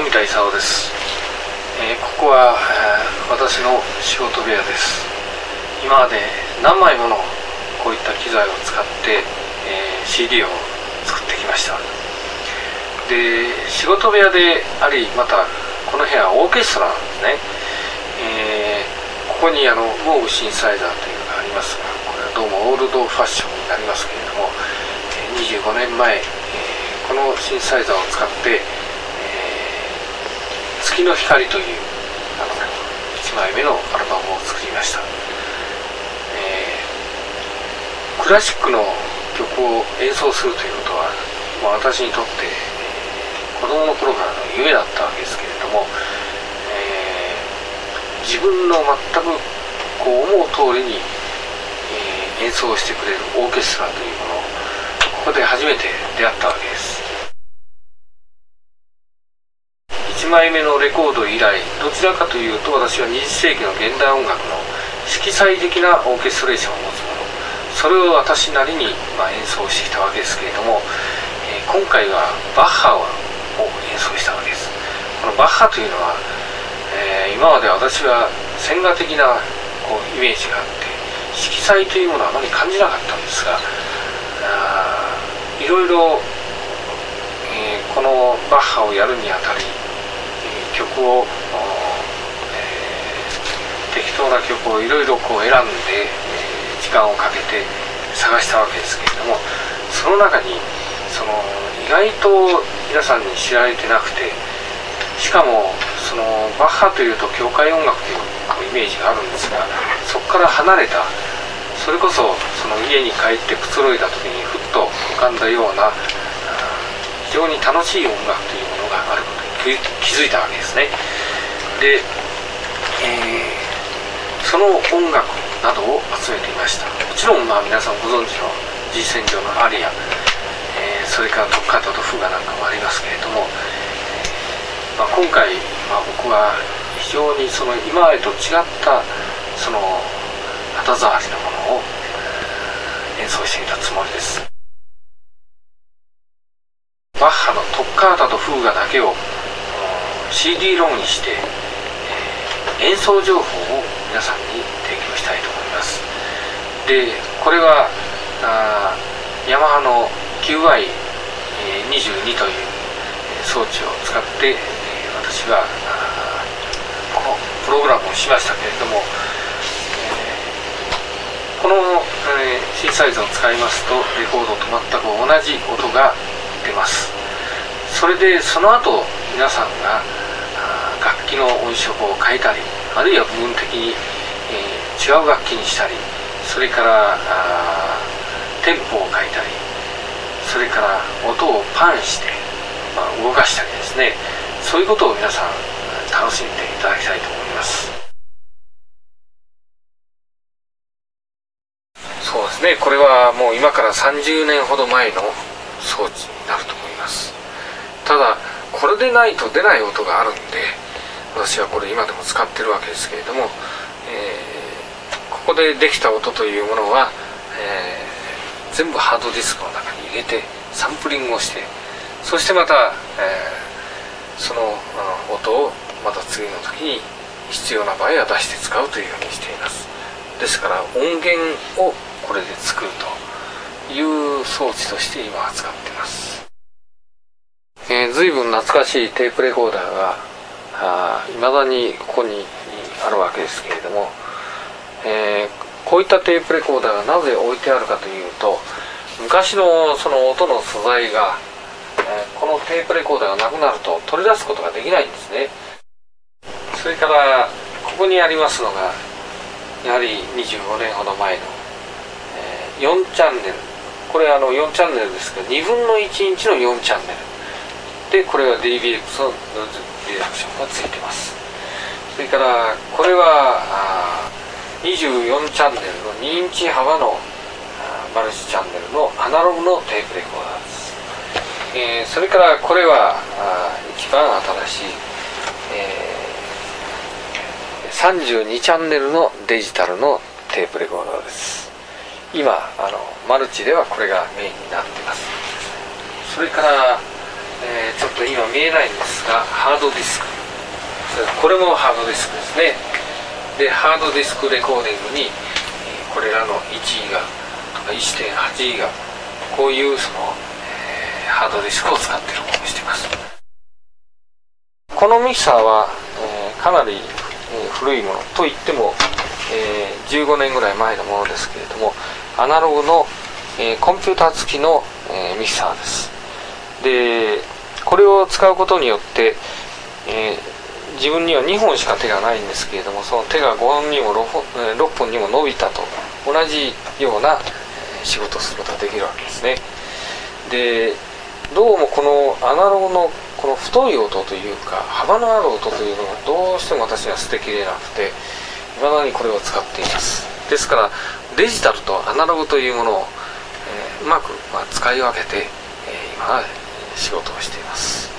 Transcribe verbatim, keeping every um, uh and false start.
富田勲です。えー、ここは、えー、私の仕事部屋です。今まで何枚ものこういった機材を使って、えー、シーディー を作ってきました。で、仕事部屋であり、またこの部屋はオーケストラなんですね。えー、ここにあのモーグシンサイザーというのがありますが、これはどうもオールドファッションになりますけれども、えー、にじゅうごねんまえ、えー、このシンサイザーを使って月の光というあのいちまいめのアルバムを作りました。えー、クラシックの曲を演奏するということは、まあ、私にとって、えー、子供の頃からの夢だったわけですけれども、えー、自分の全くこう思う通りに、えー、演奏してくれるオーケストラというものをここで初めて出会ったわけです。いちまいめのレコード以来、どちらかというと私はにじゅっせいきの現代音楽の色彩的なオーケストレーションを持つもの、それを私なりに、まあ、演奏してきたわけですけれども、えー、今回はバッハを演奏したわけです。このバッハというのは、えー、今まで私は線画的なこうイメージがあって色彩というものはあまり感じなかったんですが、あいろいろ、えー、このバッハをやるにあたり曲を、えー、適当な曲をいろいろこう選んで、えー、時間をかけて探したわけですけれども、その中にその意外と皆さんに知られてなくて、しかもそのバッハというと教会音楽というイメージがあるんですが、そこから離れた、それこそその家に帰ってくつろいだ時にふっと浮かんだような非常に楽しい音楽というものがあることに気づいたわけですね。で、えー、その音楽などを集めていました。もちろん、まあ、皆さんご存知の G 線上のアリア、えー、それからトッカータとフーガなんかもありますけれども、えーまあ、今回、まあ、僕は非常にその今までと違ったその肌触りのものを演奏していたつもりです。バッハのトッカータとフーガだけを シーディー ロムにして、えー、演奏情報を皆さんに提供したいと思います。で、これはあヤマハの キューアイにじゅうに という装置を使って、えー、私はこのプログラムをしましたけれども、えー、この、えー、シンサイザーを使いますとレコードと全く同じ音が出ます。それでその後皆さんが楽器の音色を変えたり、あるいは部分的に、えー、違う楽器にしたり、それからテンポを変えたり、それから音をパンして、まあ、動かしたりですね、そういうことを皆さん楽しんでいただきたいと思います。そうですね、これはもう今からさんじゅうねんほど前の装置になると思います。ただこれでないと出ない音があるんで、私はこれ今でも使ってるわけですけれども、えー、ここでできた音というものは、えー、全部ハードディスクの中に入れてサンプリングをして、そしてまた、えー、その音をまた次の時に必要な場合は出して使うというようにしています。ですから音源をこれで作るという装置として今は使っています。えー、随分懐かしいテープレコーダーがいまだにここにあるわけですけれども、えー、こういったテープレコーダーがなぜ置いてあるかというと、昔のその音の素材が、えー、このテープレコーダーがなくなると取り出すことができないんですね。それからここにありますのがやはりにじゅうごねんほど前の、えー、よんチャンネル、これあのよんチャンネルですけどにぶんのいちインチのよんチャンネルで、これは ディービーエックス のリダクションがついてます。それからこれはにじゅうよんチャンネルのにインチ幅のマルチチャンネルのアナログのテープレコーダーです。えー、それからこれは一番新しい、えー、さんじゅうにチャンネルのデジタルのテープレコーダーです。今あのマルチではこれがメインになっています。それから、えー、ちょっと今見えないんですが、ハードディスク、これもハードディスクですね。でハードディスクレコーディングにこれらのいちギガとか いってんはちギガ、こういうその、えー、ハードディスクを使って録音しています。このミキサーは、えー、かなり、えー、古いものといっても、えー、じゅうごねんぐらい前のものですけれども、アナログの、えー、コンピューター付きの、えー、ミキサーです。でこれを使うことによって、えー、自分にはにほんしか手がないんですけれども、その手がごほんにも ろっぽんにも伸びたと同じような仕事をすることができるわけですね。でどうもこのアナログのこの太い音というか幅のある音というのがどうしても私は捨てきれなくて、未だにこれを使っています。ですからデジタルとアナログというものを、えー、うまく、まあ、使い分けて、えー、今は仕事をしています。